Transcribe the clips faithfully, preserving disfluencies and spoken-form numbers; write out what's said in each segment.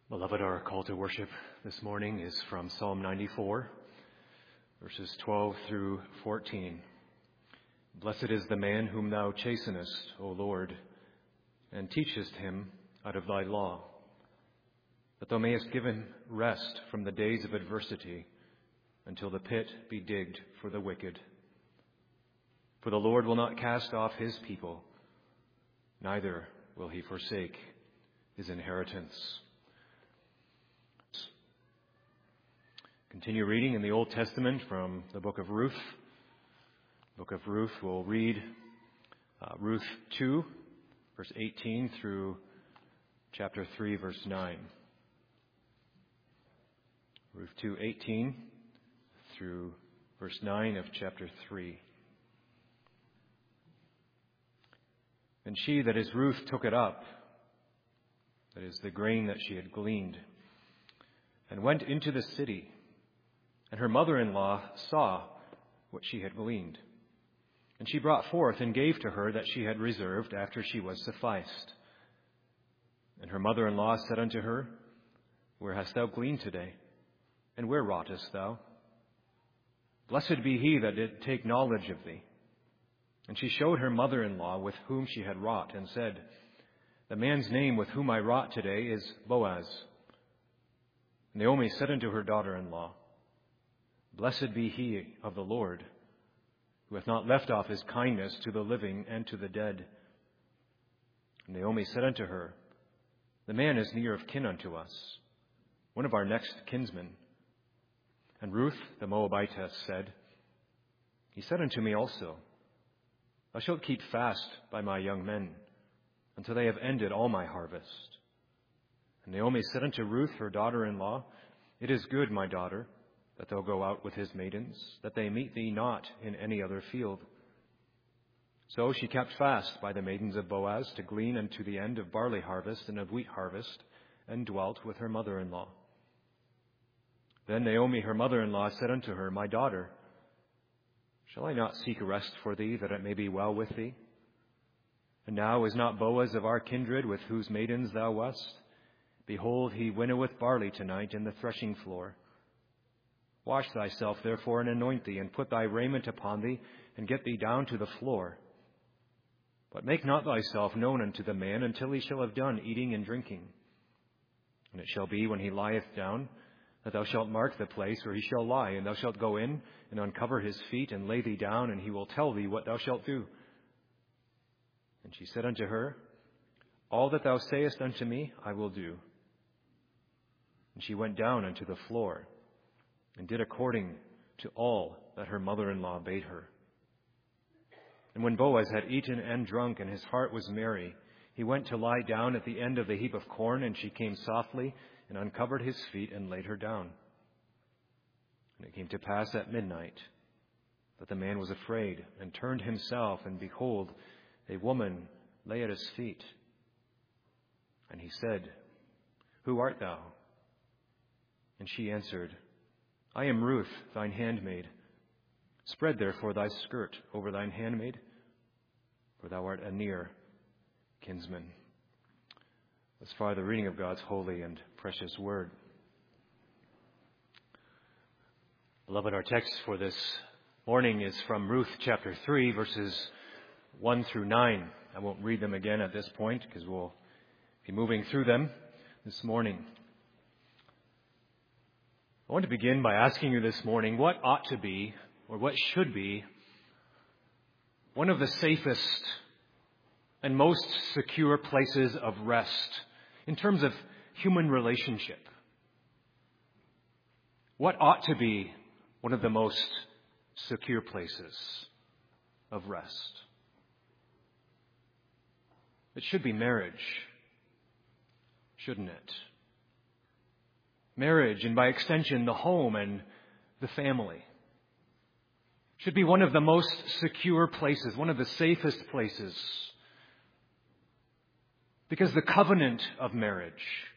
Beloved, our call to worship this morning is from Psalm ninety-four, verses twelve through fourteen. Blessed is the man whom thou chastenest, O Lord, and teachest him out of thy law, that thou mayest give him rest from the days of adversity, until the pit be digged for the wicked. For the Lord will not cast off his people, neither will he forsake his inheritance. Continue reading in the Old Testament from the book of Ruth. Book of Ruth, we'll read uh, Ruth two, verse eighteen through chapter three, verse nine. Ruth two, eighteen through verse nine of chapter three. And she, that is Ruth, took it up, that is the grain that she had gleaned, and went into the city. And her mother-in-law saw what she had gleaned. And she brought forth and gave to her that she had reserved after she was sufficed. And her mother-in-law said unto her, Where hast thou gleaned today? And where wroughtest thou? Blessed be he that did take knowledge of thee. And she showed her mother-in-law with whom she had wrought, and said, The man's name with whom I wrought today is Boaz. And Naomi said unto her daughter-in-law, Blessed be he of the Lord, who hath not left off his kindness to the living and to the dead. And Naomi said unto her, The man is near of kin unto us, one of our next kinsmen. And Ruth the Moabitess said, He said unto me also, Thou shalt keep fast by my young men, until they have ended all my harvest. And Naomi said unto Ruth her daughter-in-law, It is good, my daughter, that thou go out with his maidens, that they meet thee not in any other field. So she kept fast by the maidens of Boaz to glean unto the end of barley harvest and of wheat harvest, and dwelt with her mother-in-law. Then Naomi her mother-in-law said unto her, My daughter, shall I not seek rest for thee, that it may be well with thee? And now is not Boaz of our kindred, with whose maidens thou wast? Behold, he winnoweth barley tonight in the threshing floor. Wash thyself, therefore, and anoint thee, and put thy raiment upon thee, and get thee down to the floor. But make not thyself known unto the man until he shall have done eating and drinking. And it shall be, when he lieth down, that thou shalt mark the place where he shall lie, and thou shalt go in and uncover his feet, and lay thee down, and he will tell thee what thou shalt do. And she said unto her, All that thou sayest unto me, I will do. And she went down unto the floor, and did according to all that her mother-in-law bade her. And when Boaz had eaten and drunk, and his heart was merry, he went to lie down at the end of the heap of corn, and she came softly, and uncovered his feet, and laid her down. And it came to pass at midnight, that the man was afraid, and turned himself, and behold, a woman lay at his feet. And he said, Who art thou? And she answered, I am Ruth, thine handmaid. Spread therefore thy skirt over thine handmaid, for thou art a near kinsman. Thus far the reading of God's holy and precious word. Beloved, our text for this morning is from Ruth chapter three, verses one through nine. I won't read them again at this point, because we'll be moving through them this morning. I want to begin by asking you this morning, what ought to be, or what should be, one of the safest and most secure places of rest in terms of human relationship? What ought to be one of the most secure places of rest? It should be marriage, shouldn't it? Marriage, and by extension, the home and the family, should be one of the most secure places, one of the safest places. Because the covenant of marriage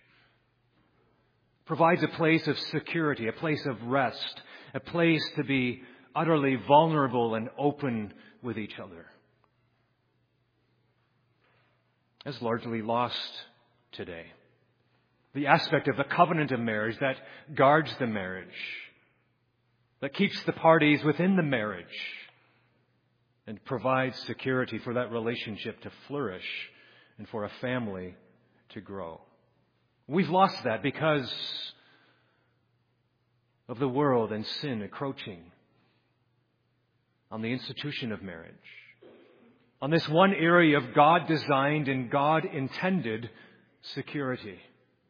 provides a place of security, a place of rest, a place to be utterly vulnerable and open with each other. That's largely lost today. the aspect of the covenant of marriage that guards the marriage, that keeps the parties within the marriage, and provides security for that relationship to flourish and for a family to grow. We've lost that because of the world and sin encroaching on the institution of marriage, on this one area of God-designed and God-intended security.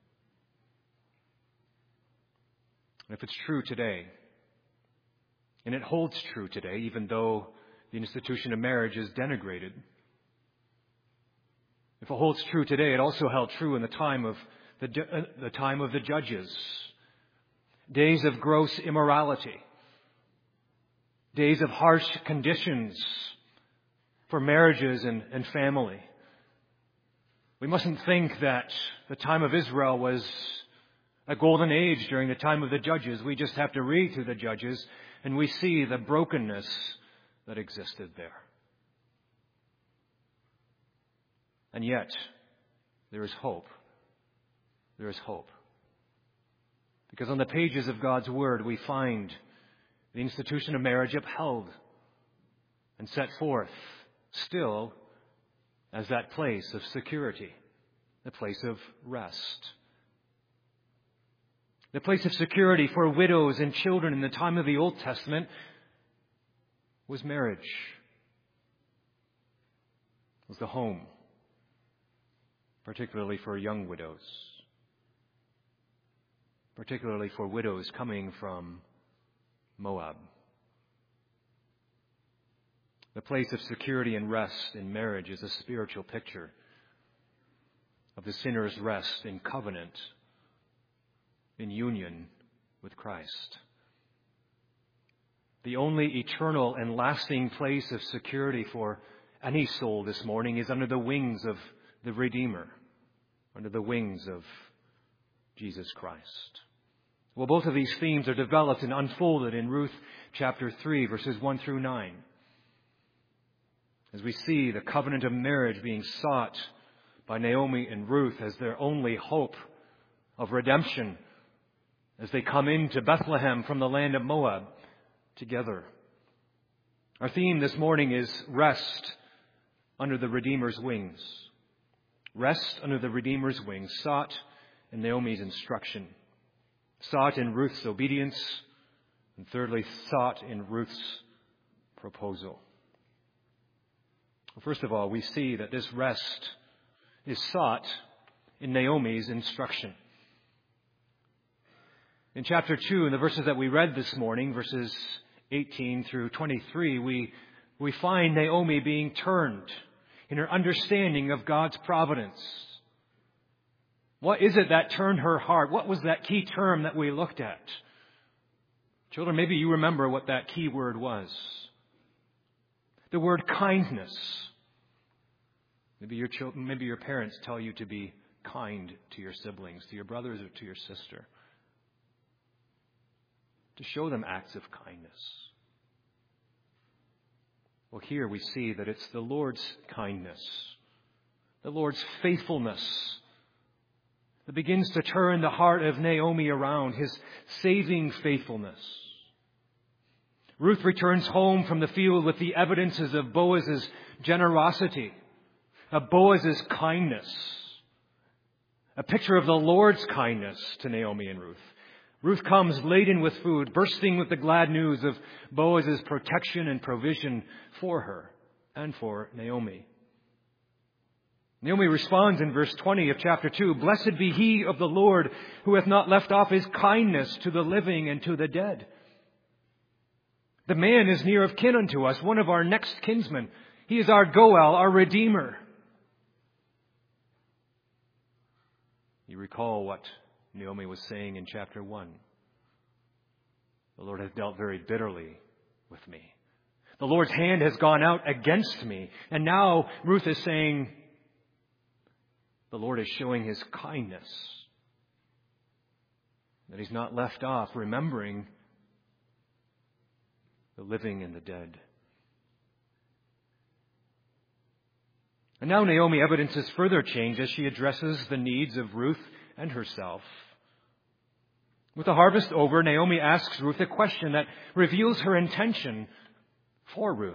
And if it's true today, and it holds true today, even though the institution of marriage is denigrated. If it holds true today, it also held true in the time of the, uh, the time of the judges. Days of gross immorality. Days of harsh conditions for marriages and, and family. We mustn't think that the time of Israel was a golden age during the time of the judges. We just have to read through the judges and we see the brokenness that existed there. And yet, there is hope. There is hope. Because on the pages of God's Word, we find the institution of marriage upheld and set forth still as that place of security, the place of rest. The place of security for widows and children in the time of the Old Testament was marriage. It was the home, particularly for young widows, particularly for widows coming from Moab. The place of security and rest in marriage is a spiritual picture of the sinner's rest in covenant, in union with Christ. The only eternal and lasting place of security for any soul this morning is under the wings of the Redeemer, under the wings of Jesus Christ. Well, both of these themes are developed and unfolded in Ruth chapter three, verses one through nine. As we see the covenant of marriage being sought by Naomi and Ruth as their only hope of redemption as they come into Bethlehem from the land of Moab together. Our theme this morning is rest under the Redeemer's wings. Rest under the Redeemer's wings, sought in Naomi's instruction, sought in Ruth's obedience, and thirdly, sought in Ruth's proposal. Well, first of all, we see that this rest is sought in Naomi's instruction. In chapter two, in the verses that we read this morning, verses eighteen through twenty-three, we, we find Naomi being turned in her understanding of God's providence. What is it that turned her heart? What was that key term that we looked at? Children, maybe you remember what that key word was. The word kindness. Maybe your children, maybe your parents tell you to be kind to your siblings, to your brothers or to your sister. To show them acts of kindness. Well, here we see that it's the Lord's kindness, the Lord's faithfulness that begins to turn the heart of Naomi around, His saving faithfulness. Ruth returns home from the field with the evidences of Boaz's generosity, of Boaz's kindness, a picture of the Lord's kindness to Naomi and Ruth. Ruth comes laden with food, bursting with the glad news of Boaz's protection and provision for her and for Naomi. Naomi responds in verse twenty of chapter two, "Blessed be he of the Lord who hath not left off his kindness to the living and to the dead." The man is near of kin unto us, one of our next kinsmen. He is our Goel, our Redeemer. You recall what Naomi was saying in chapter one. The Lord has dealt very bitterly with me. The Lord's hand has gone out against me. And now Ruth is saying, the Lord is showing His kindness. That He's not left off remembering the living and the dead. And now Naomi evidences further change as she addresses the needs of Ruth and herself. With the harvest over, Naomi asks Ruth a question that reveals her intention for Ruth.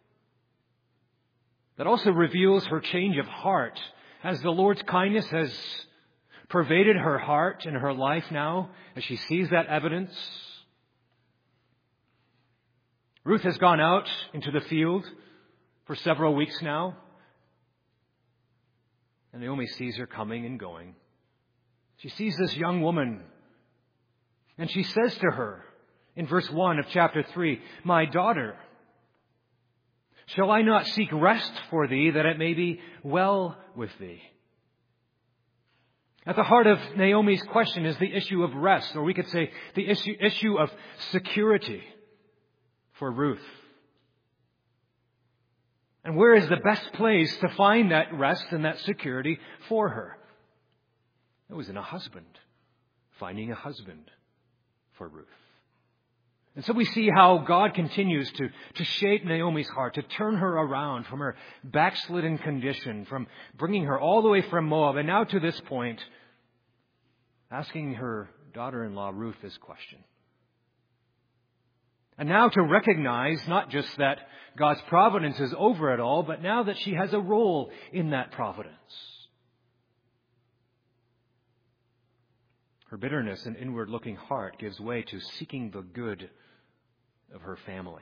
That also reveals her change of heart as the Lord's kindness has pervaded her heart and her life now, as she sees that evidence. Ruth has gone out into the field for several weeks now, and Naomi sees her coming and going. She sees this young woman, and she says to her in verse one of chapter three, "My daughter, shall I not seek rest for thee, that it may be well with thee?" At the heart of Naomi's question is the issue of rest, or we could say the issue, issue of security for Ruth. And where is the best place to find that rest and that security for her? It was in a husband, finding a husband for Ruth. And so we see how God continues to, to shape Naomi's heart, to turn her around from her backslidden condition, from bringing her all the way from Moab, and now to this point, asking her daughter-in-law Ruth this question. And now to recognize not just that God's providence is over it all, but now that she has a role in that providence. Her bitterness and inward-looking heart gives way to seeking the good of her family.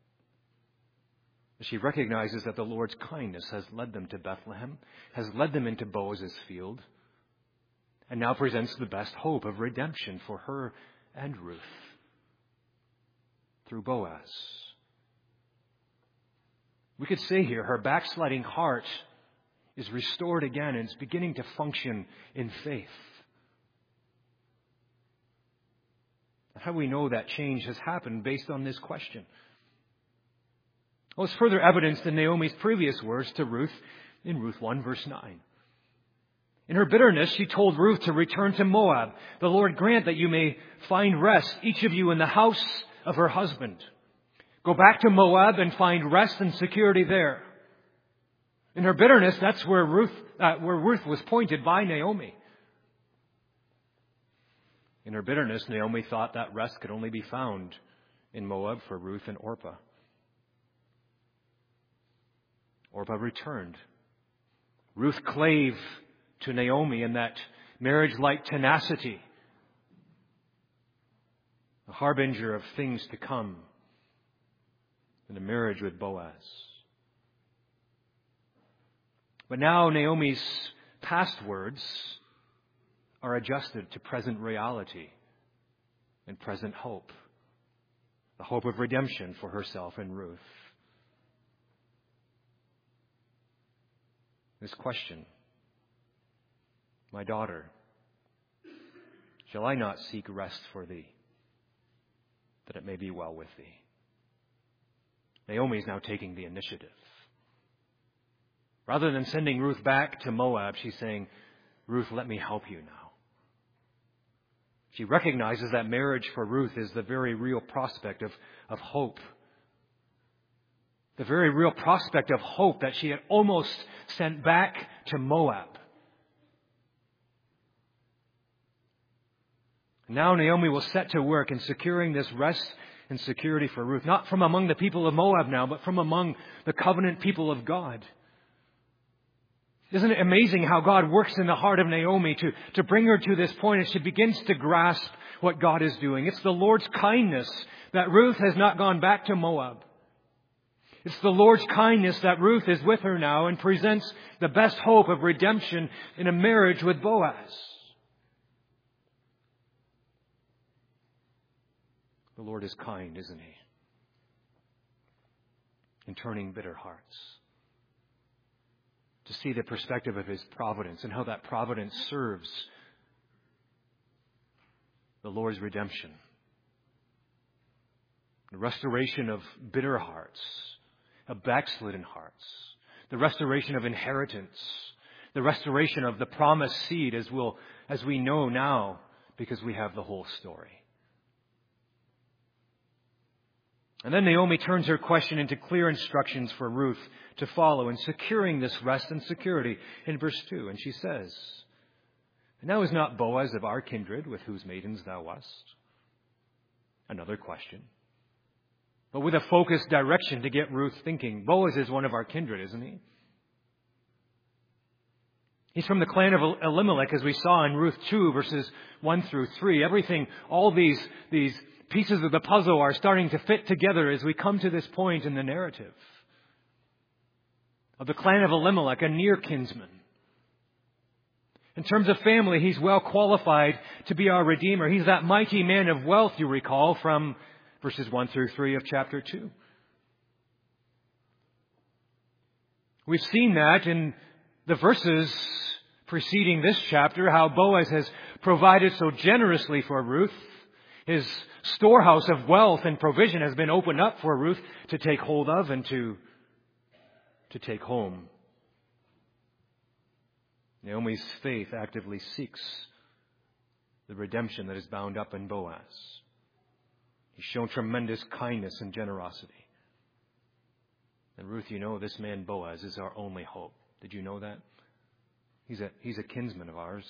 She recognizes that the Lord's kindness has led them to Bethlehem, has led them into Boaz's field, and now presents the best hope of redemption for her and Ruth through Boaz. We could say here her backsliding heart is restored again and is beginning to function in faith. How do we know that change has happened based on this question? Well, it's further evidenced in Naomi's previous words to Ruth in Ruth one, verse nine. In her bitterness, she told Ruth to return to Moab. "The Lord grant that you may find rest, each of you in the house of her husband." Go back to Moab and find rest and security there. In her bitterness, that's where Ruth, uh, where Ruth was pointed by Naomi. In her bitterness, Naomi thought that rest could only be found in Moab for Ruth and Orpah. Orpah returned. Ruth clave to Naomi in that marriage-like tenacity, a harbinger of things to come in a marriage with Boaz. But now Naomi's past words are adjusted to present reality and present hope, the hope of redemption for herself and Ruth. This question, "My daughter, shall I not seek rest for thee, that it may be well with thee?" Naomi is now taking the initiative. Rather than sending Ruth back to Moab, she's saying, "Ruth, let me help you now." She recognizes that marriage for Ruth is the very real prospect of, of hope. The very real prospect of hope that she had almost sent back to Moab. Now Naomi will set to work in securing this rest and security for Ruth, not from among the people of Moab now, but from among the covenant people of God. Isn't it amazing how God works in the heart of Naomi to, to bring her to this point as she begins to grasp what God is doing? It's the Lord's kindness that Ruth has not gone back to Moab. It's the Lord's kindness that Ruth is with her now and presents the best hope of redemption in a marriage with Boaz. The Lord is kind, isn't He? In turning bitter hearts. To see the perspective of His providence and how that providence serves the Lord's redemption. The restoration of bitter hearts, of backslidden hearts. The restoration of inheritance. The restoration of the promised seed, as we'll, as we know now, because we have the whole story. And then Naomi turns her question into clear instructions for Ruth to follow in securing this rest and security in verse two. And she says, Now is not Boaz of our kindred, with whose maidens thou wast? Another question, but with a focused direction to get Ruth thinking. Boaz is one of our kindred, isn't he? He's from the clan of Elimelech, as we saw in Ruth two, verses one through three. Everything, all these, these pieces of the puzzle are starting to fit together as we come to this point in the narrative. Of the clan of Elimelech, a near kinsman. In terms of family, he's well qualified to be our Redeemer. He's that mighty man of wealth, you recall, from verses one through three of chapter two. We've seen that in the verses preceding this chapter, how Boaz has provided so generously for Ruth. His storehouse of wealth and provision has been opened up for Ruth to take hold of and to, to take home. Naomi's faith actively seeks the redemption that is bound up in Boaz. He's shown tremendous kindness and generosity. And Ruth, you know, this man Boaz is our only hope. Did you know that? He's a, he's a kinsman of ours.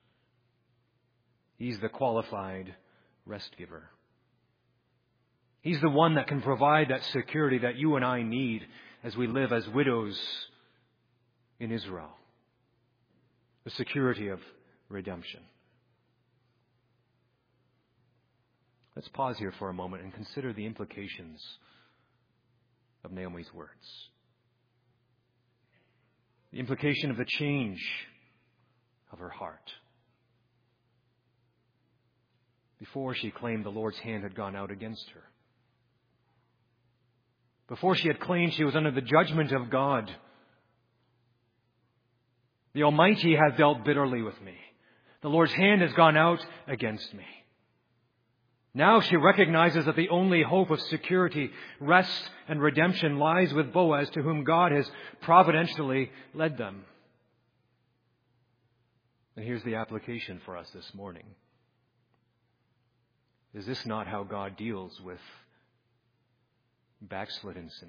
He's the qualified rest giver. He's the one that can provide that security that you and I need as we live as widows in Israel. The security of redemption. Let's pause here for a moment and consider the implications of Naomi's words. The implication of the change of her heart. Before, she claimed the Lord's hand had gone out against her. Before, she had claimed she was under the judgment of God. The Almighty has dealt bitterly with me. The Lord's hand has gone out against me. Now she recognizes that the only hope of security, rest, and redemption lies with Boaz, to whom God has providentially led them. And here's the application for us this morning. Is this not how God deals with backslidden sinners?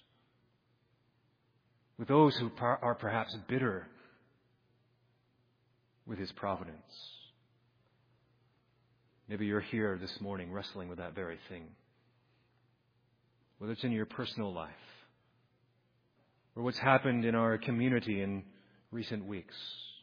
With those who are perhaps bitter with His providence. Maybe you're here this morning wrestling with that very thing. Whether it's in your personal life or what's happened in our community in recent weeks.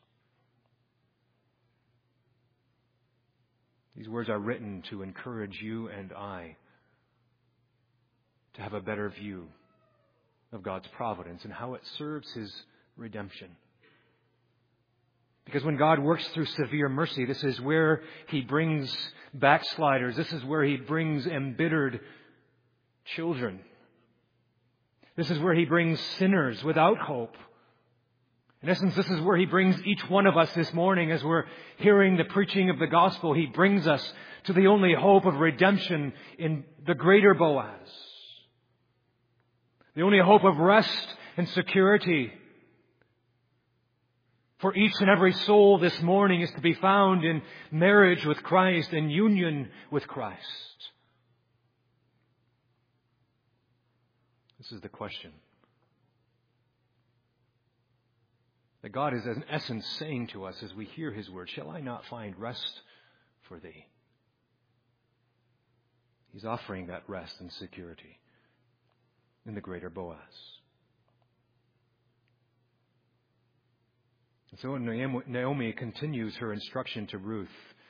These words are written to encourage you and I to have a better view of God's providence and how it serves His redemption. Because when God works through severe mercy, this is where He brings backsliders. This is where He brings embittered children. This is where He brings sinners without hope. In essence, this is where He brings each one of us this morning as we're hearing the preaching of the gospel. He brings us to the only hope of redemption in the greater Boaz. The only hope of rest and security for each and every soul this morning is to be found in marriage with Christ, in union with Christ. This is the question that God is in essence saying to us as we hear His word. Shall I not find rest for thee? He's offering that rest and security in the greater Boaz. And so Naomi continues her instruction to Ruth,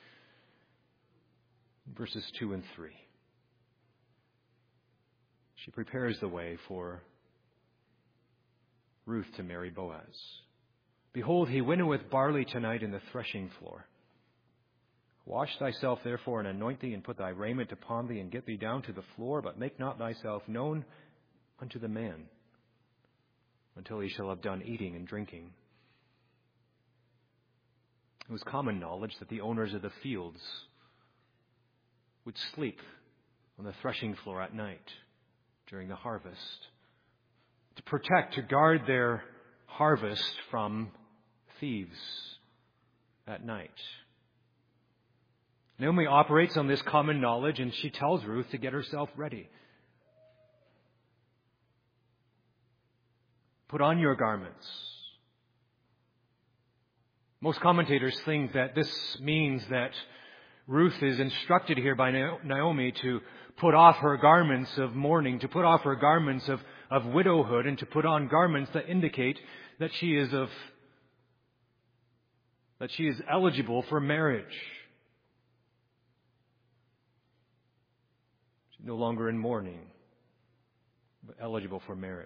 verses two and three. She prepares the way for Ruth to marry Boaz. Behold, he winnoweth barley tonight in the threshing floor. Wash thyself therefore and anoint thee, and put thy raiment upon thee, and get thee down to the floor, but make not thyself known unto the man until he shall have done eating and drinking. It was common knowledge that the owners of the fields would sleep on the threshing floor at night during the harvest to protect, to guard their harvest from thieves at night. Naomi operates on this common knowledge, and she tells Ruth to get herself ready. Put on your garments. Most commentators think that this means that Ruth is instructed here by Naomi to put off her garments of mourning, to put off her garments of, of widowhood, and to put on garments that indicate that she is of that she is eligible for marriage. She's no longer in mourning, but eligible for marriage.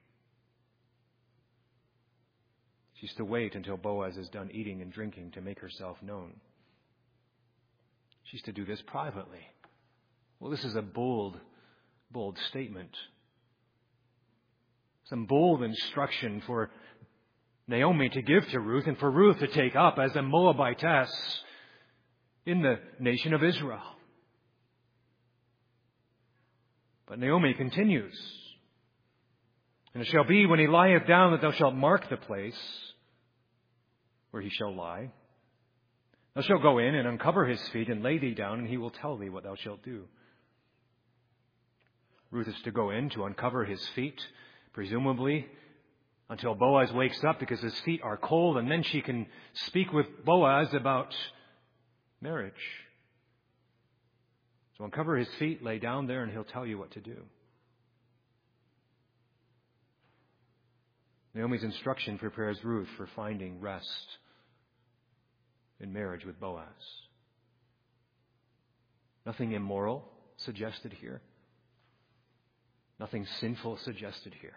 She's to wait until Boaz is done eating and drinking to make herself known. She's to do this privately. Well, this is a bold, bold statement. Some bold instruction for Naomi to give to Ruth and for Ruth to take up as a Moabitess in the nation of Israel. But Naomi continues. And it shall be when he lieth down that thou shalt mark the place where he shall lie. Thou shalt go in and uncover his feet and lay thee down, and he will tell thee what thou shalt do. Ruth is to go in to uncover his feet, presumably until Boaz wakes up because his feet are cold, and then she can speak with Boaz about marriage. So uncover his feet, lay down there, and he'll tell you what to do. Naomi's instruction prepares Ruth for finding rest in marriage with Boaz. Nothing immoral suggested here. Nothing sinful suggested here.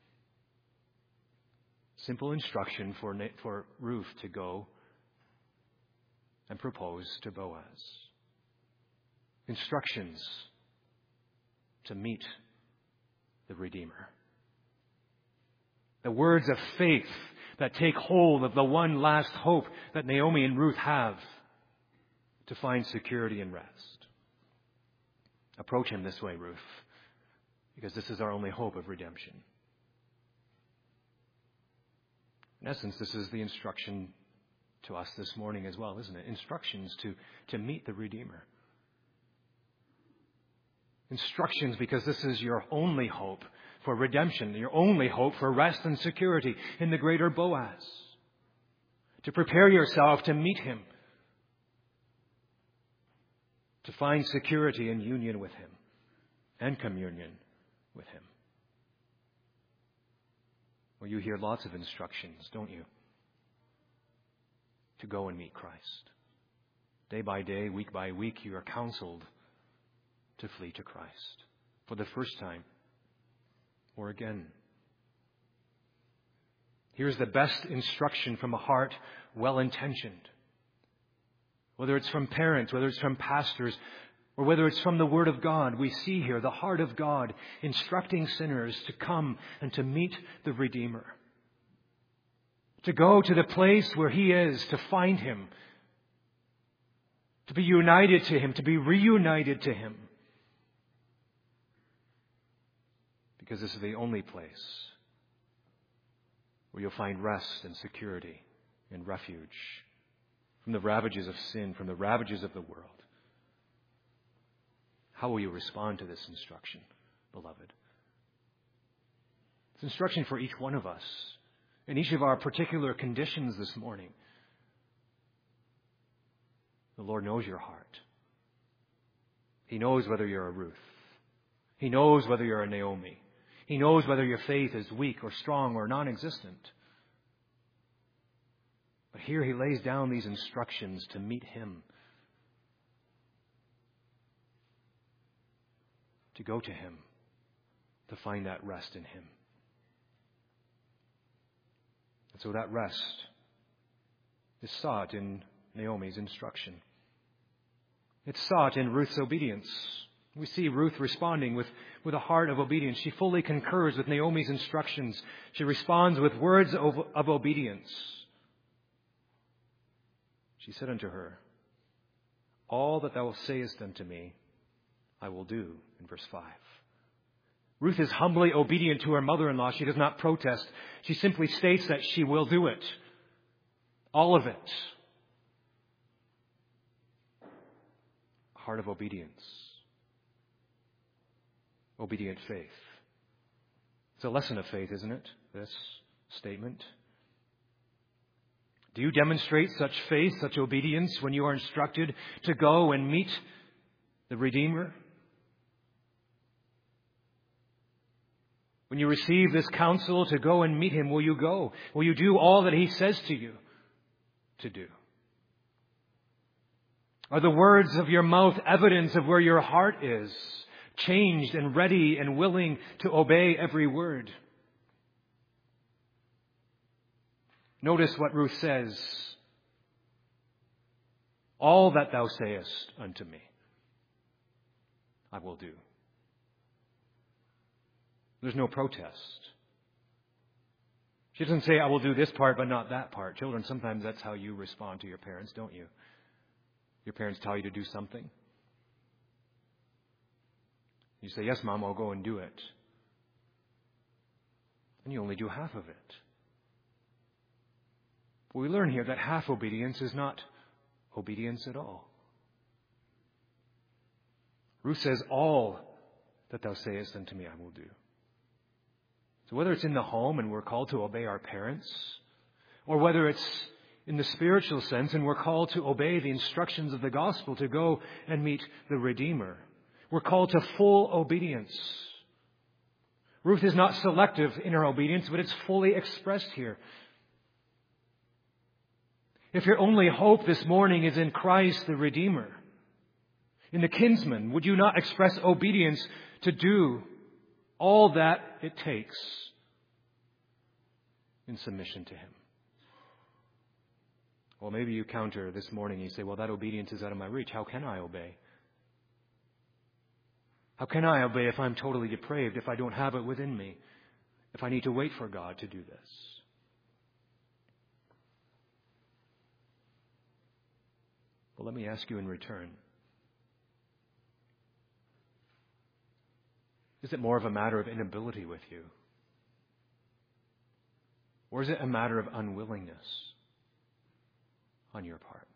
Simple instruction for, for Ruth to go and propose to Boaz. Instructions to meet the Redeemer. The words of faith that take hold of the one last hope that Naomi and Ruth have to find security and rest. Approach him this way, Ruth, because this is our only hope of redemption. In essence, this is the instruction to us this morning as well, isn't it? Instructions to, to meet the Redeemer. Instructions because this is your only hope for redemption, your only hope for rest and security in the greater Boaz. To prepare yourself to meet him. To find security and union with him and communion with him. Well, you hear lots of instructions, don't you? To go and meet Christ. Day by day, week by week, you are counseled to flee to Christ for the first time or again. Here's the best instruction from a heart well-intentioned. Whether it's from parents, whether it's from pastors, or whether it's from the Word of God, we see here the heart of God instructing sinners to come and to meet the Redeemer. To go to the place where He is, to find Him. To be united to Him, to be reunited to Him. Because this is the only place where you'll find rest and security and refuge from the ravages of sin, from the ravages of the world. How will you respond to this instruction, beloved? It's instruction for each one of us in each of our particular conditions this morning. The Lord knows your heart. He knows whether you're a Ruth. He knows whether you're a Naomi. He knows whether your faith is weak or strong or non-existent. But here He lays down these instructions to meet Him. To go to Him. To find that rest in Him. And so that rest is sought in Naomi's instruction. It's sought in Ruth's obedience. We see Ruth responding with, with a heart of obedience. She fully concurs with Naomi's instructions. She responds with words of, of obedience. She said unto her, all that thou sayest unto me, I will do, in verse five. Ruth is humbly obedient to her mother-in-law. She does not protest. She simply states that she will do it. All of it. A heart of obedience. Obedient faith. It's a lesson of faith, isn't it? This statement. Do you demonstrate such faith, such obedience when you are instructed to go and meet the Redeemer? When you receive this counsel to go and meet Him, will you go? Will you do all that He says to you to do? Are the words of your mouth evidence of where your heart is, changed and ready and willing to obey every word? Notice what Ruth says. All that thou sayest unto me, I will do. There's no protest. She doesn't say, I will do this part, but not that part. Children, sometimes that's how you respond to your parents, don't you? Your parents tell you to do something. You say, yes, Mom, I'll go and do it. And you only do half of it. But we learn here that half obedience is not obedience at all. Ruth says, all that thou sayest unto me, I will do. So whether it's in the home and we're called to obey our parents, or whether it's in the spiritual sense and we're called to obey the instructions of the gospel to go and meet the Redeemer, we're called to full obedience. Ruth is not selective in her obedience, but it's fully expressed here. If your only hope this morning is in Christ the Redeemer, in the kinsman, would you not express obedience to do all that it takes in submission to Him? Well, maybe you counter this morning. You say, well, that obedience is out of my reach. How can I obey? How can I obey if I'm totally depraved, if I don't have it within me, if I need to wait for God to do this? Well, let me ask you in return. Is it more of a matter of inability with you? Or is it a matter of unwillingness on your part?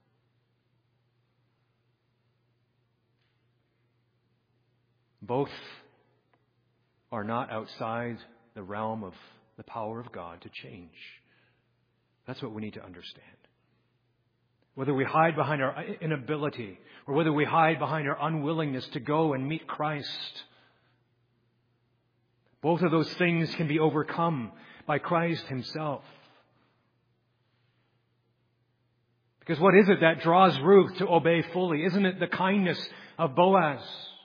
Both are not outside the realm of the power of God to change. That's what we need to understand. Whether we hide behind our inability or whether we hide behind our unwillingness to go and meet Christ, both of those things can be overcome by Christ Himself. Because what is it that draws Ruth to obey fully? Isn't it the kindness of Boaz?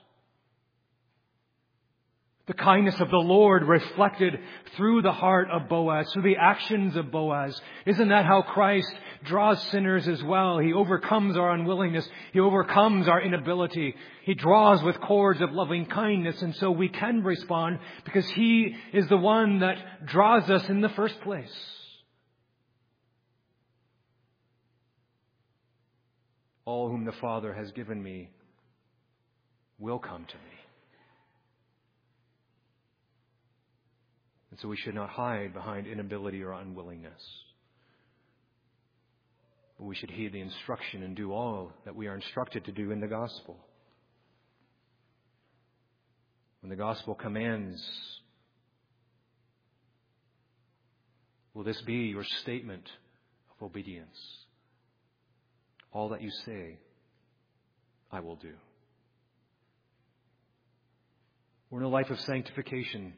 The kindness of the Lord reflected through the heart of Boaz, through the actions of Boaz. Isn't that how Christ draws sinners as well? He overcomes our unwillingness. He overcomes our inability. He draws with cords of loving kindness. And so we can respond because He is the one that draws us in the first place. All whom the Father has given me will come to me. And so we should not hide behind inability or unwillingness. But we should heed the instruction and do all that we are instructed to do in the gospel. When the gospel commands, will this be your statement of obedience? All that you say, I will do. We're in a life of sanctification.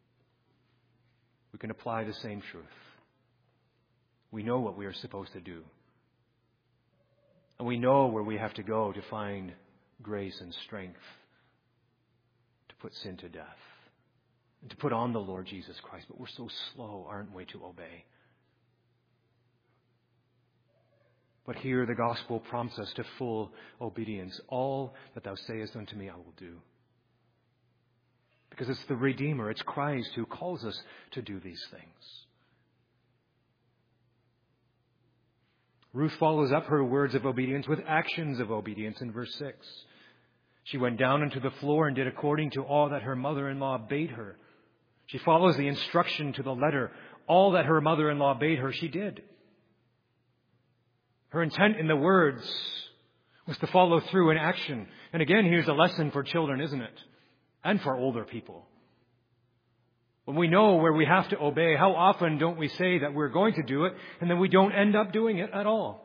We can apply the same truth. We know what we are supposed to do. And we know where we have to go to find grace and strength to put sin to death and to put on the Lord Jesus Christ. But we're so slow, aren't we, to obey? But here the gospel prompts us to full obedience. All that thou sayest unto me, I will do. Because it's the Redeemer, it's Christ who calls us to do these things. Ruth follows up her words of obedience with actions of obedience in verse six. She went down into the floor and did according to all that her mother-in-law bade her. She follows the instruction to the letter. All that her mother-in-law bade her, she did. Her intent in the words was to follow through in action. And again, here's a lesson for children, isn't it? And for older people. When we know where we have to obey, how often don't we say that we're going to do it, and then we don't end up doing it at all?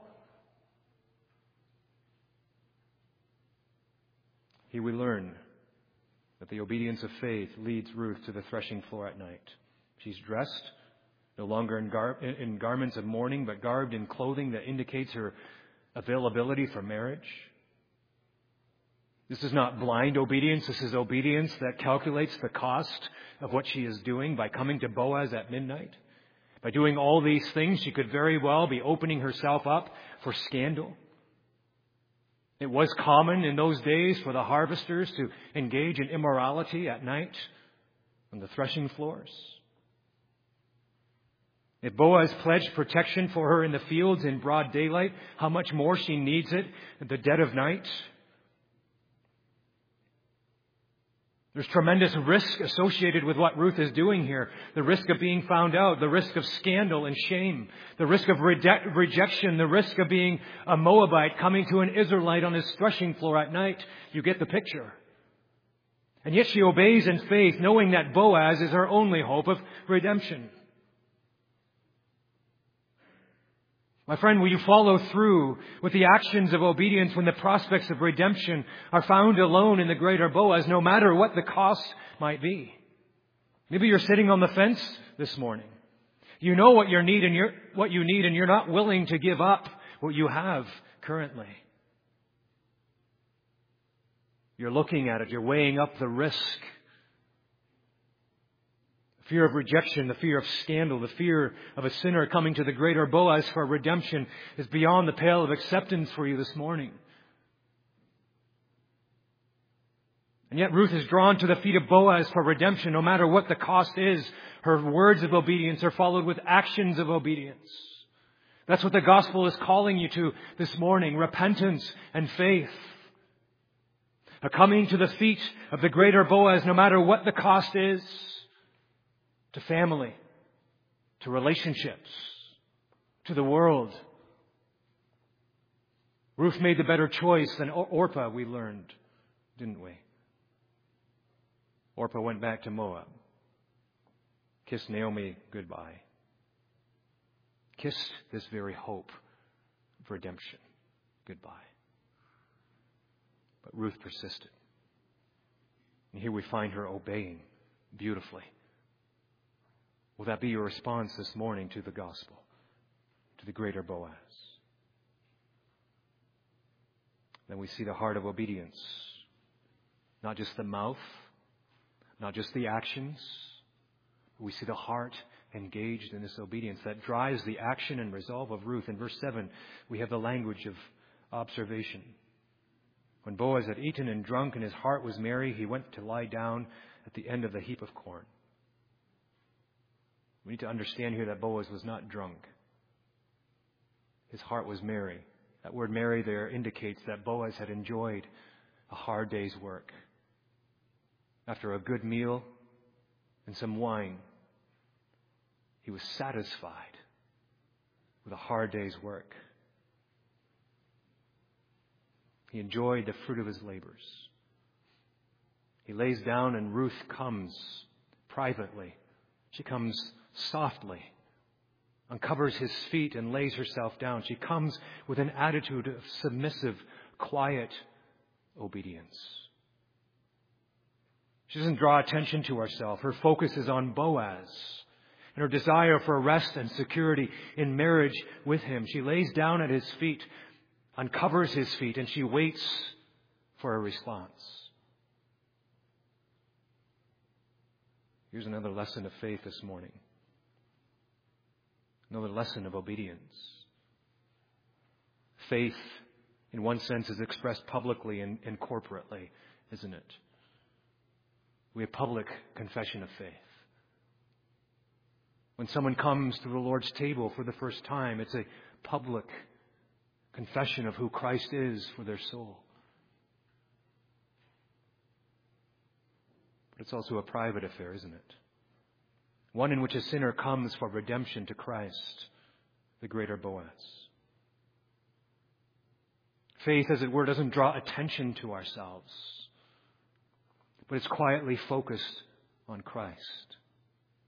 Here we learn that the obedience of faith leads Ruth to the threshing floor at night. She's dressed, no longer in, gar- in garments of mourning, but garbed in clothing that indicates her availability for marriage. This is not blind obedience. This is obedience that calculates the cost of what she is doing by coming to Boaz at midnight. By doing all these things, she could very well be opening herself up for scandal. It was common in those days for the harvesters to engage in immorality at night on the threshing floors. If Boaz pledged protection for her in the fields in broad daylight, how much more she needs it at the dead of night? There's tremendous risk associated with what Ruth is doing here. The risk of being found out, the risk of scandal and shame, the risk of rede- rejection, the risk of being a Moabite coming to an Israelite on his threshing floor at night. You get the picture. And yet she obeys in faith, knowing that Boaz is her only hope of redemption. My friend, will you follow through with the actions of obedience when the prospects of redemption are found alone in the greater Boaz, no matter what the cost might be? Maybe you're sitting on the fence this morning. You know what you need and you're, what you need, and you're not willing to give up what you have currently. You're looking at it. You're weighing up the risk. The fear of rejection, the fear of scandal, the fear of a sinner coming to the greater Boaz for redemption is beyond the pale of acceptance for you this morning. And yet Ruth is drawn to the feet of Boaz for redemption, no matter what the cost is. Her words of obedience are followed with actions of obedience. That's what the gospel is calling you to this morning, repentance and faith. A coming to the feet of the greater Boaz, no matter what the cost is. To family, to relationships, to the world. Ruth made the better choice than Orpah, we learned, didn't we? Orpah went back to Moab, kissed Naomi goodbye, kissed this very hope of redemption goodbye. But Ruth persisted. And here we find her obeying beautifully. Will that be your response this morning to the gospel, to the greater Boaz? Then we see the heart of obedience. Not just the mouth, not just the actions. But we see the heart engaged in this obedience that drives the action and resolve of Ruth. In verse seven, we have the language of observation. When Boaz had eaten and drunk and his heart was merry, he went to lie down at the end of the heap of corn. We need to understand here that Boaz was not drunk. His heart was merry. That word merry there indicates that Boaz had enjoyed a hard day's work. After a good meal and some wine, he was satisfied with a hard day's work. He enjoyed the fruit of his labors. He lays down and Ruth comes privately. She comes softly, uncovers his feet and lays herself down. She comes with an attitude of submissive, quiet obedience. She doesn't draw attention to herself. Her focus is on Boaz and her desire for rest and security in marriage with him. She lays down at his feet, uncovers his feet, and she waits for a response. Here's another lesson of faith this morning. Another lesson of obedience. Faith, in one sense, is expressed publicly and, and corporately, isn't it? We have public confession of faith. When someone comes to the Lord's table for the first time, it's a public confession of who Christ is for their soul. But it's also a private affair, isn't it? One in which a sinner comes for redemption to Christ, the greater Boaz. Faith, as it were, doesn't draw attention to ourselves, but it's quietly focused on Christ.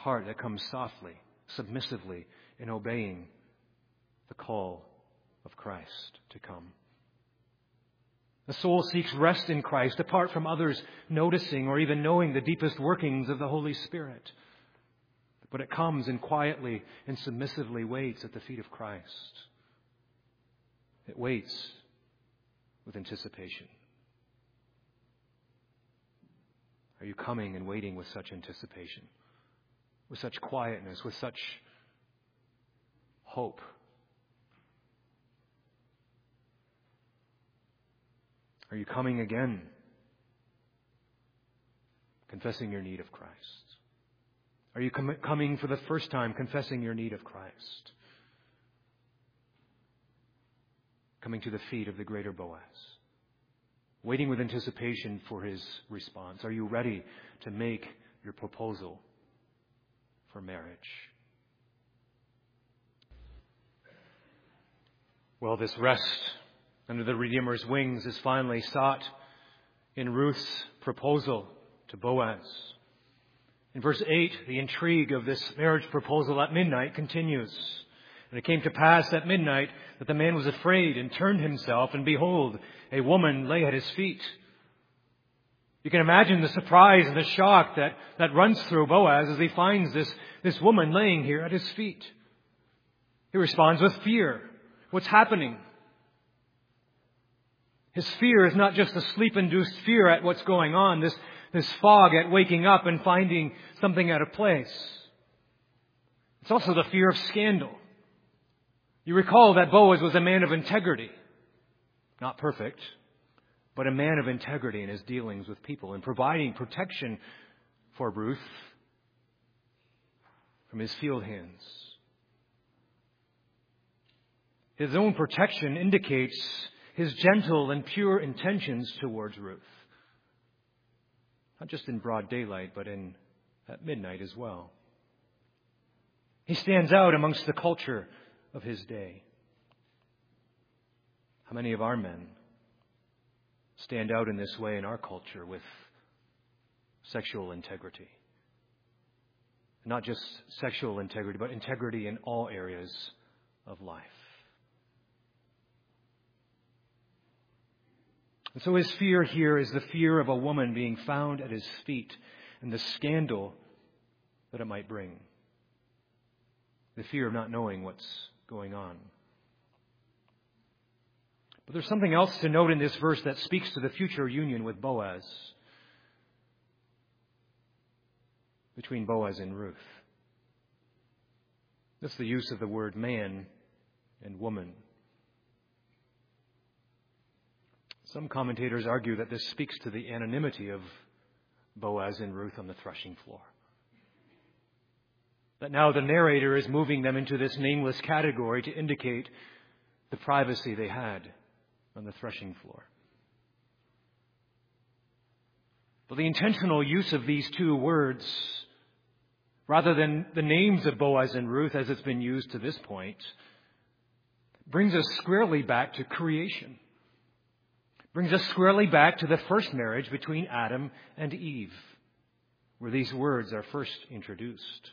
heart that comes softly, submissively, in obeying the call of Christ to come. The soul seeks rest in Christ apart from others noticing or even knowing the deepest workings of the Holy Spirit. But it comes and quietly and submissively waits at the feet of Christ. It waits with anticipation. Are you coming and waiting with such anticipation, with such quietness, with such hope? Are you coming again, confessing your need of Christ? Are you com- coming for the first time, confessing your need of Christ? Coming to the feet of the greater Boaz, waiting with anticipation for his response. Are you ready to make your proposal for marriage? Well, this rest under the Redeemer's wings is finally sought in Ruth's proposal to Boaz. In verse eight, the intrigue of this marriage proposal at midnight continues. And it came to pass at midnight that the man was afraid and turned himself, and behold, a woman lay at his feet. You can imagine the surprise and the shock that, that runs through Boaz as he finds this, this woman laying here at his feet. He responds with fear. What's happening? His fear is not just a sleep-induced fear at what's going on, this, this fog at waking up and finding something out of place. It's also the fear of scandal. You recall that Boaz was a man of integrity. Not perfect, but a man of integrity in his dealings with people and providing protection for Ruth from his field hands. His own protection indicates his gentle and pure intentions towards Ruth. Not just in broad daylight, but in at midnight as well. He stands out amongst the culture of his day. How many of our men stand out in this way in our culture with sexual integrity? Not just sexual integrity, but integrity in all areas of life. And so his fear here is the fear of a woman being found at his feet and the scandal that it might bring. The fear of not knowing what's going on. But there's something else to note in this verse that speaks to the future union with Boaz. Between Boaz and Ruth. That's the use of the word man and woman. Some commentators argue that this speaks to the anonymity of Boaz and Ruth on the threshing floor. That now the narrator is moving them into this nameless category to indicate the privacy they had on the threshing floor. But the intentional use of these two words, rather than the names of Boaz and Ruth as it's been used to this point, brings us squarely back to creation. Brings us squarely back to the first marriage between Adam and Eve, where these words are first introduced.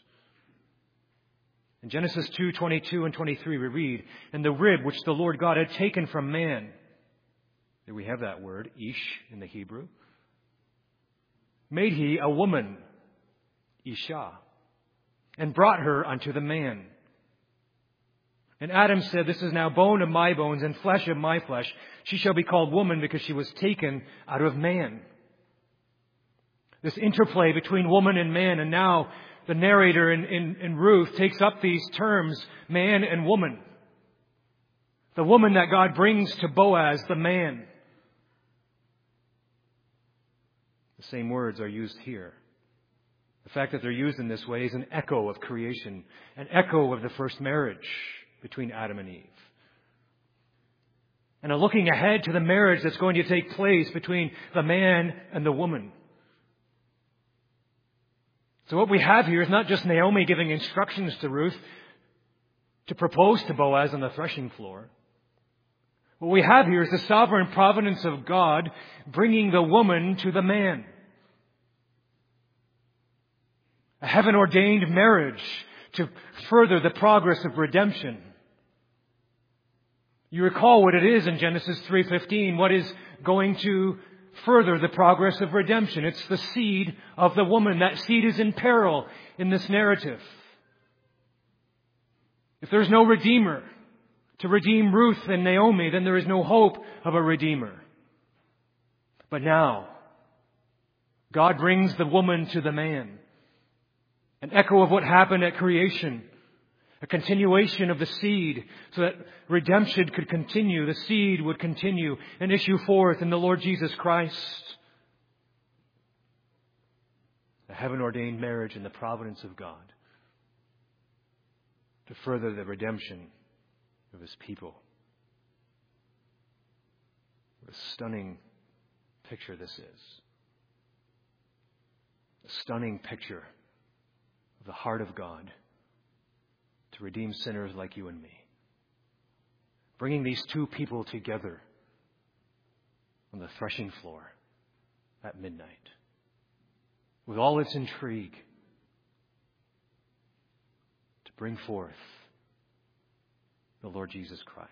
In Genesis two, twenty-two and twenty-three we read, "And the rib which the Lord God had taken from man," there we have that word, ish in the Hebrew, "made he a woman, Isha, and brought her unto the man. And Adam said, This is now bone of my bones and flesh of my flesh. She shall be called woman because she was taken out of man." This interplay between woman and man, and now the narrator in, in, in Ruth takes up these terms, man and woman. The woman that God brings to Boaz, the man. The same words are used here. The fact that they're used in this way is an echo of creation, an echo of the first marriage between Adam and Eve. And a looking ahead to the marriage that's going to take place between the man and the woman. So what we have here is not just Naomi giving instructions to Ruth to propose to Boaz on the threshing floor. What we have here is the sovereign providence of God bringing the woman to the man. A heaven-ordained marriage to further the progress of redemption. You recall what it is in Genesis three fifteen, what is going to further the progress of redemption. It's the seed of the woman. That seed is in peril in this narrative. If there's no Redeemer to redeem Ruth and Naomi, then there is no hope of a Redeemer. But now, God brings the woman to the man. An echo of what happened at creation. A continuation of the seed so that redemption could continue. The seed would continue and issue forth in the Lord Jesus Christ. A heaven-ordained marriage in the providence of God to further the redemption of His people. What a stunning picture this is. A stunning picture of the heart of God to redeem sinners like you and me. Bringing these two people together on the threshing floor at midnight. With all its intrigue. To bring forth the Lord Jesus Christ.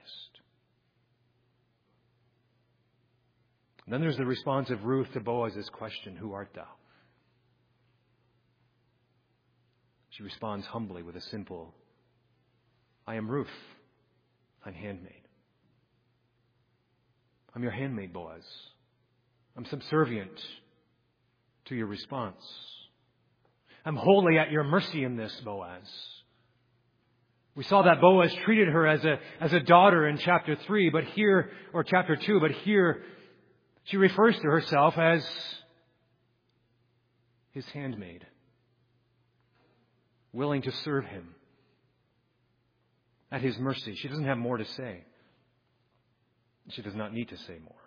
And then there's the response of Ruth to Boaz's question, "Who art thou?" She responds humbly with a simple, "I am Ruth, thine handmaid." I'm your handmaid, Boaz. I'm subservient to your response. I'm wholly at your mercy in this, Boaz. We saw that Boaz treated her as a, as a daughter in chapter three, but here, or chapter two, but here she refers to herself as his handmaid, willing to serve him at his mercy. She doesn't have more to say. She does not need to say more.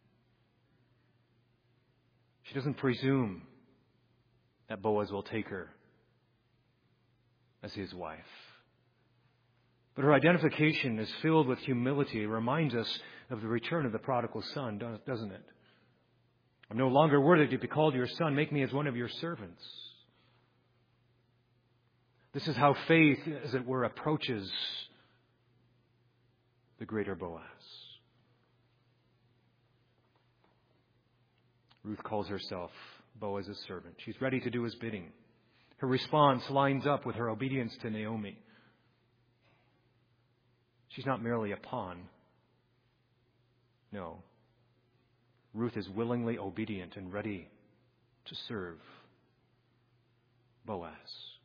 She doesn't presume that Boaz will take her as his wife. But her identification is filled with humility. It reminds us of the return of the prodigal son, doesn't it? I'm no longer worthy to be called your son. Make me as one of your servants. This is how faith, as it were, approaches the greater Boaz. Ruth calls herself Boaz's servant. She's ready to do his bidding. Her response lines up with her obedience to Naomi. She's not merely a pawn. No. Ruth is willingly obedient and ready to serve Boaz.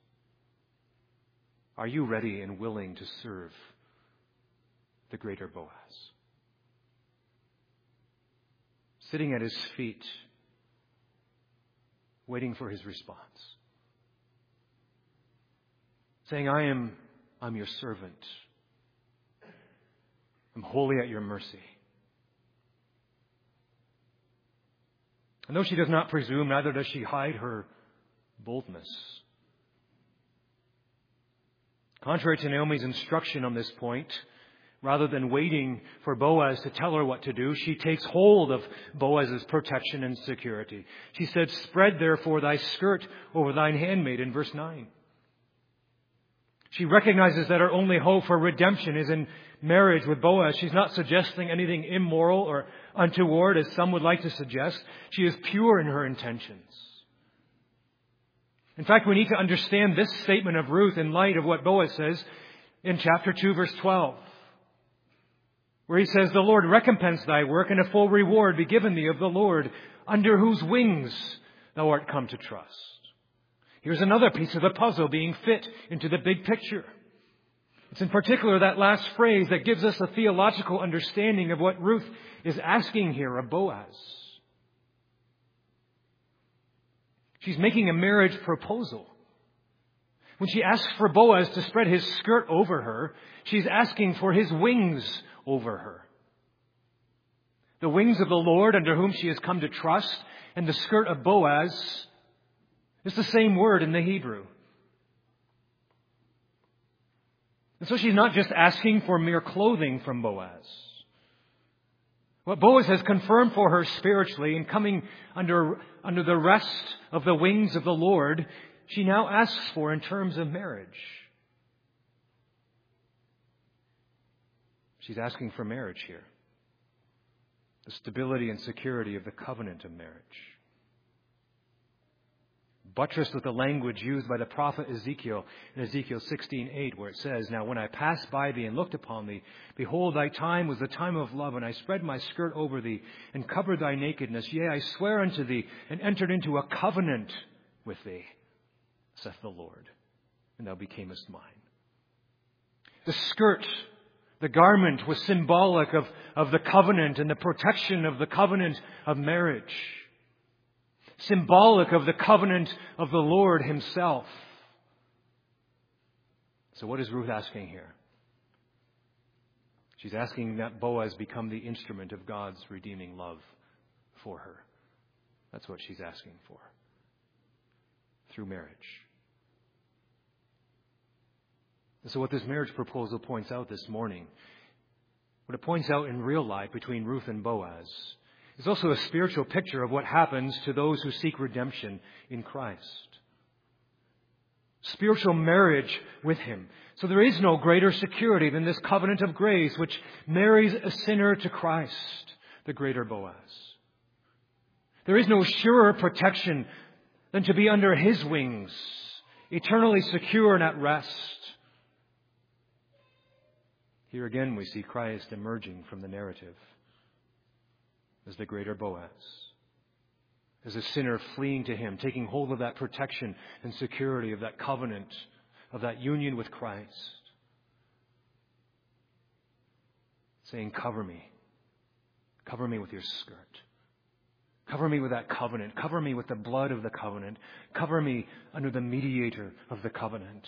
Are you ready and willing to serve the greater Boaz? Sitting at his feet, waiting for his response. Saying, I am, I'm your servant. I'm wholly at your mercy. And though she does not presume, neither does she hide her boldness. Contrary to Naomi's instruction on this point, rather than waiting for Boaz to tell her what to do, she takes hold of Boaz's protection and security. She said, spread therefore thy skirt over thine handmaid, in verse nine. She recognizes that her only hope for redemption is in marriage with Boaz. She's not suggesting anything immoral or untoward, as some would like to suggest. She is pure in her intentions. In fact, we need to understand this statement of Ruth in light of what Boaz says in chapter two, verse twelve, where he says, the Lord recompense thy work, and a full reward be given thee of the Lord, under whose wings thou art come to trust. Here's another piece of the puzzle being fit into the big picture. It's in particular that last phrase that gives us a theological understanding of what Ruth is asking here of Boaz. She's making a marriage proposal. When she asks for Boaz to spread his skirt over her, she's asking for his wings over her. The wings of the Lord under whom she has come to trust, and the skirt of Boaz is the same word in the Hebrew. And so she's not just asking for mere clothing from Boaz. What Boaz has confirmed for her spiritually in coming under, under the rest of the wings of the Lord, she now asks for in terms of marriage. She's asking for marriage here. The stability and security of the covenant of marriage. Buttressed with the language used by the prophet Ezekiel in Ezekiel sixteen eight, where it says, "Now when I passed by thee and looked upon thee, behold, thy time was the time of love, and I spread my skirt over thea and covered thy nakedness. Yea, I swear unto thee and entered into a covenant with thee, saith the Lord, and thou becamest mine." The skirt, the garment, was symbolic of, of the covenant and the protection of the covenant of marriage. Symbolic of the covenant of the Lord Himself. So what is Ruth asking here? She's asking that Boaz become the instrument of God's redeeming love for her. That's what she's asking for. Through marriage. And so what this marriage proposal points out this morning, what it points out in real life between Ruth and Boaz, is also a spiritual picture of what happens to those who seek redemption in Christ. Spiritual marriage with Him. So there is no greater security than this covenant of grace which marries a sinner to Christ, the greater Boaz. There is no surer protection than to be under His wings, eternally secure and at rest. Here again we see Christ emerging from the narrative as the greater Boaz, as a sinner fleeing to Him, taking hold of that protection and security of that covenant, of that union with Christ, saying, "Cover me. Cover me with your skirt. Cover me with that covenant. Cover me with the blood of the covenant. Cover me under the mediator of the covenant."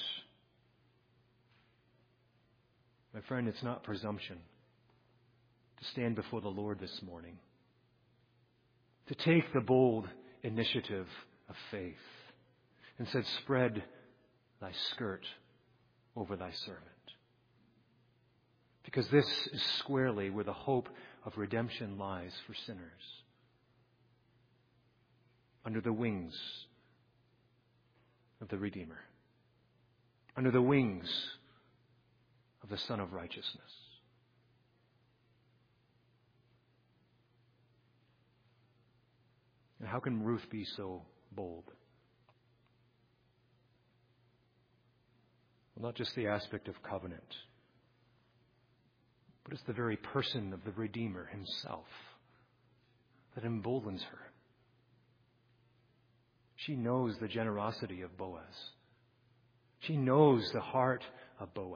My friend, it's not presumption to stand before the Lord this morning, to take the bold initiative of faith and said, "Spread thy skirt over thy servant." Because this is squarely where the hope of redemption lies for sinners. Under the wings of the Redeemer. Under the wings of the Son of Righteousness. And how can Ruth be so bold? Well, not just the aspect of covenant, but it's the very person of the Redeemer Himself that emboldens her. She knows the generosity of Boaz. She knows the heart of Boaz.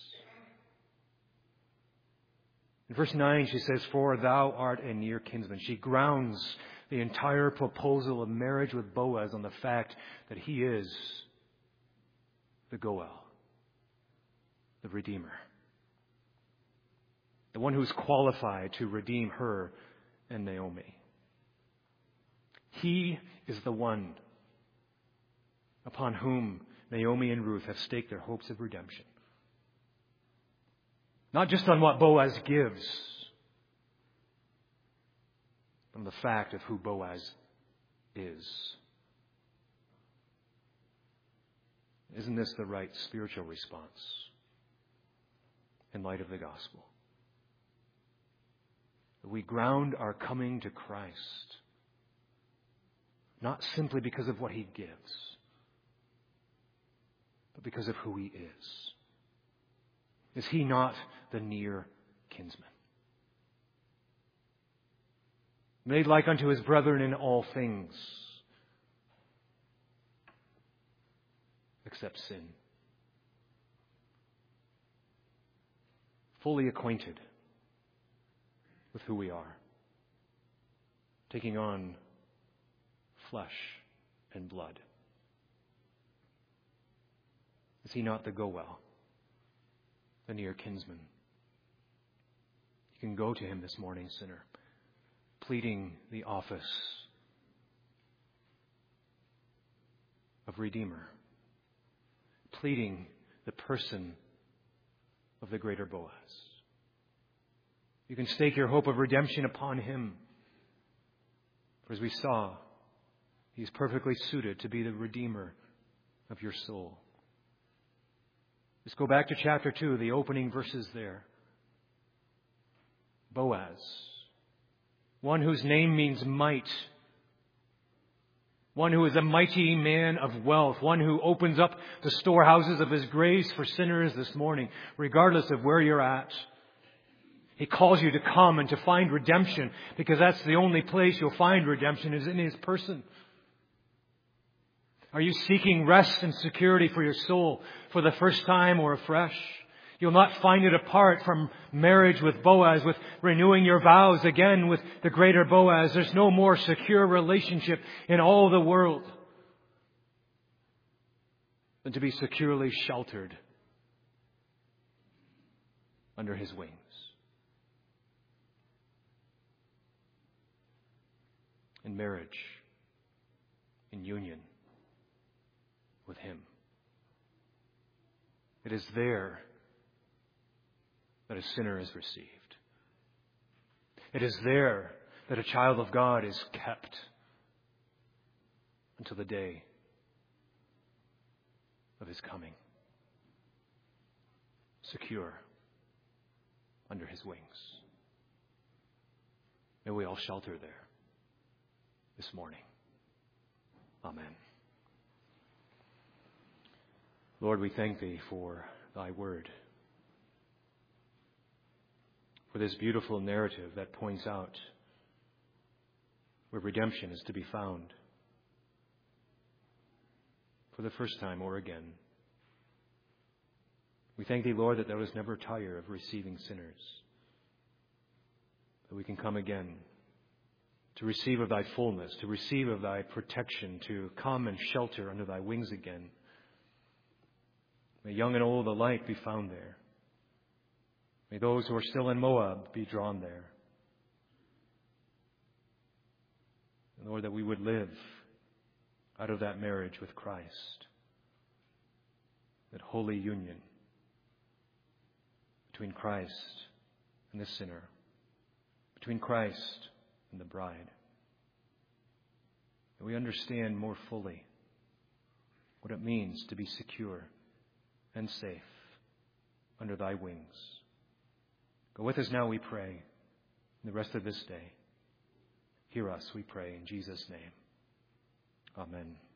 In verse nine, she says, "For thou art a near kinsman." She grounds the entire proposal of marriage with Boaz on the fact that he is the Goel, the Redeemer, the one who's qualified to redeem her and Naomi. He is the one upon whom Naomi and Ruth have staked their hopes of redemption. Not just on what Boaz gives, but on the fact of who Boaz is. Isn't this the right spiritual response in light of the gospel? We ground our coming to Christ not simply because of what He gives, but because of who He is. Is He not the near kinsman? Made like unto His brethren in all things, except sin. Fully acquainted with who we are, taking on flesh and blood. Is He not the Goel, the near kinsman? You can go to Him this morning, sinner, pleading the office of Redeemer, pleading the person of the greater Boaz. You can stake your hope of redemption upon Him. For as we saw, He is perfectly suited to be the Redeemer of your soul. Let's go back to chapter two, the opening verses there. Boaz, one whose name means might, one who is a mighty man of wealth, one who opens up the storehouses of His grace for sinners this morning, regardless of where you're at. He calls you to come and to find redemption, because that's the only place you'll find redemption is in His person. Are you seeking rest and security for your soul for the first time or afresh? You'll not find it apart from marriage with Boaz, with renewing your vows again with the greater Boaz. There's no more secure relationship in all the world than to be securely sheltered under His wings. In marriage, in union with Him. It is there that a sinner is received. It is there that a child of God is kept until the day of His coming, secure under His wings. May we all shelter there this morning. Amen. Lord, we thank Thee for Thy word, for this beautiful narrative that points out where redemption is to be found for the first time or again. We thank Thee, Lord, that Thou dost never tire of receiving sinners, that we can come again to receive of Thy fullness, to receive of Thy protection, to come and shelter under Thy wings again. May young and old alike be found there. May those who are still in Moab be drawn there. And Lord, that we would live out of that marriage with Christ, that holy union between Christ and the sinner, between Christ and the bride. That we understand more fully what it means to be secure and safe under Thy wings. Go with us now, we pray, in the rest of this day. Hear us, we pray, in Jesus' name. Amen.